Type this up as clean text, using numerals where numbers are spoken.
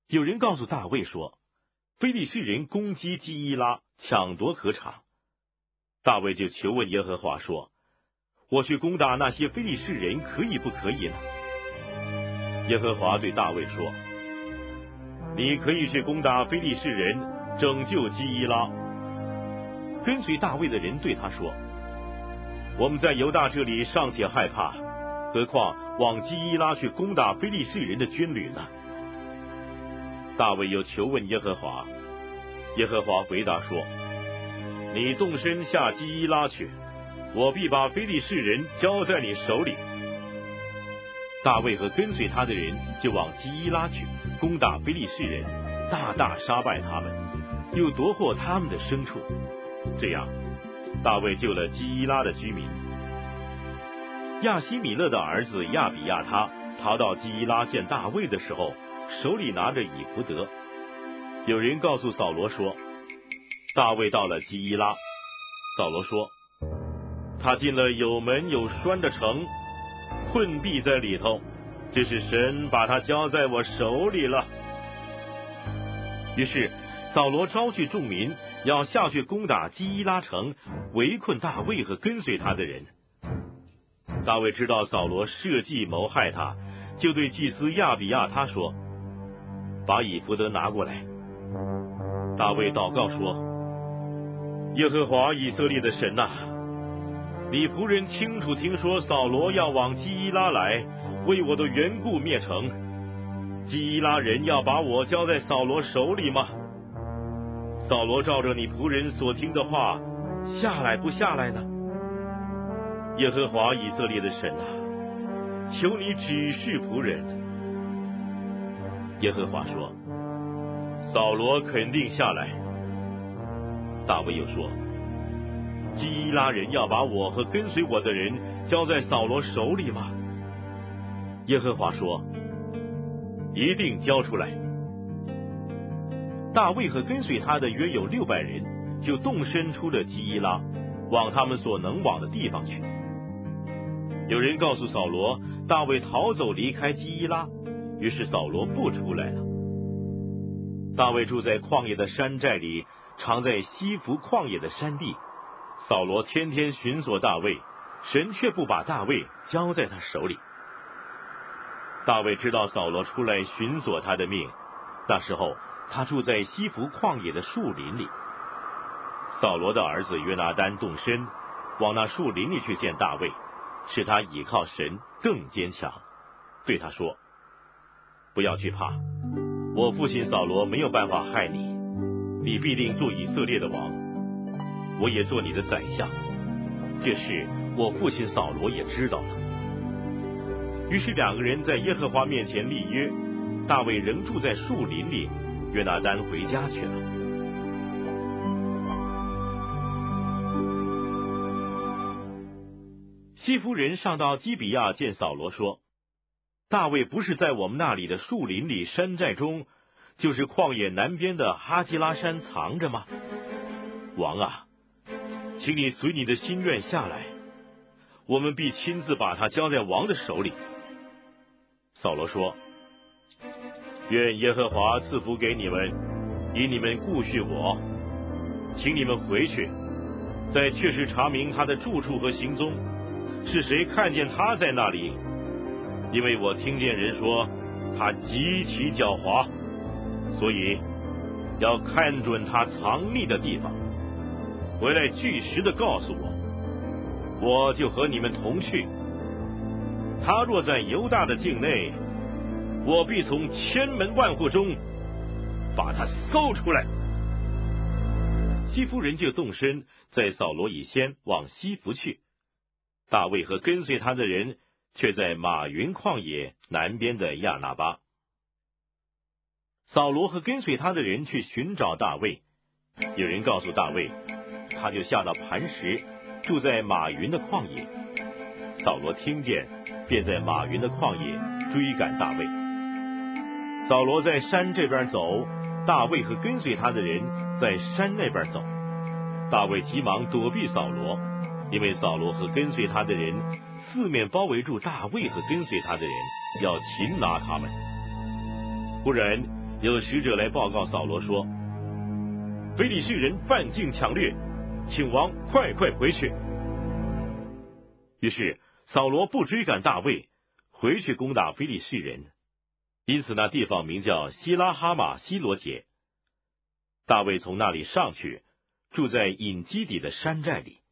有人告诉大卫说，非利士人攻击基伊拉，抢夺禾场。大卫就求问耶和华说，我去攻打那些非利士人可以不可以呢？耶和华对大卫说，你可以去攻打非利士人，拯救基伊拉。跟随大卫的人对他说，我们在犹大这里尚且害怕，何况往基伊拉去攻打非利士人的军旅呢？大卫又求问耶和华，耶和华回答说，你动身下基伊拉去，我必把非利士人交在你手里。大卫和跟随他的人就往基伊拉去，攻打非利士人，大大杀败他们，又夺获他们的牲畜。这样，大卫救了基伊拉的居民。亚希米勒的儿子亚比亚他逃到基伊拉见大卫的时候，手里拿着以弗得。有人告诉扫罗说，大卫到了基伊拉。扫罗说，他进了有门有栓的城，困闭在里头，这是神把他交在我手里了。于是扫罗招聚众民，要下去攻打基伊拉城，围困大卫和跟随他的人。大卫知道扫罗设计谋害他，就对祭司亚比亚他说，把以弗得拿过来。大卫祷告说，耶和华以色列的神啊，你仆人清楚听说扫罗要往基伊拉来，为我的缘故灭城，基伊拉人要把我交在扫罗手里吗？扫罗照着你仆人所听的话，下来不下来呢？耶和华以色列的神啊，求你指示仆人。耶和华说，扫罗肯定下来。大卫又说，基伊拉人要把我和跟随我的人交在扫罗手里吗？耶和华说，一定交出来。大卫和跟随他的约有600人，就动身出了基伊拉，往他们所能往的地方去。有人告诉扫罗，大卫逃走离开基伊拉，于是扫罗不出来了。大卫住在旷野的山寨里，常在西弗旷野的山地。扫罗天天寻索大卫，神却不把大卫交在他手里。大卫知道扫罗出来寻索他的命，那时候他住在西弗旷野的树林里。扫罗的儿子约拿单动身，往那树林里去见大卫，使他倚靠神更坚强，对他说，不要惧怕，我父亲扫罗没有办法害你，你必定做以色列的王，我也做你的宰相，这事我父亲扫罗也知道了。于是2个人在耶和华面前立约，大卫仍住在树林里，约拿单回家去了。西弗人上到基比亚见扫罗说，大卫不是在我们那里的树林里山寨中，就是旷野南边的哈基拉山藏着吗？王啊，请你随你的心愿下来，我们必亲自把他交在王的手里。扫罗说，愿耶和华赐福给你们，以你们顾恤我，请你们回去，再确实查明他的住处和行踪，是谁看见他在那里，因为我听见人说他极其狡猾，所以要看准他藏匿的地方，回来据实的告诉我，我就和你们同去。他若在犹大的境内，我必从千门万户中把他搜出来。西弗人就动身，在扫罗以先往西弗去。大卫和跟随他的人却在马云旷野南边的亚拿巴。扫罗和跟随他的人去寻找大卫，有人告诉大卫，他就下到磐石，住在马云的旷野。扫罗听见，便在马云的旷野追赶大卫。扫罗在山这边走，大卫和跟随他的人在山那边走。大卫急忙躲避扫罗，因为扫罗和跟随他的人四面包围住大卫和跟随他的人，要擒拿他们。忽然有使者来报告扫罗说，非利士人犯境抢掠，请王快快回去。于是扫罗不追赶大卫，回去攻打非利士人，因此那地方名叫希拉哈马希罗杰。大卫从那里上去，住在隐基底的山寨里。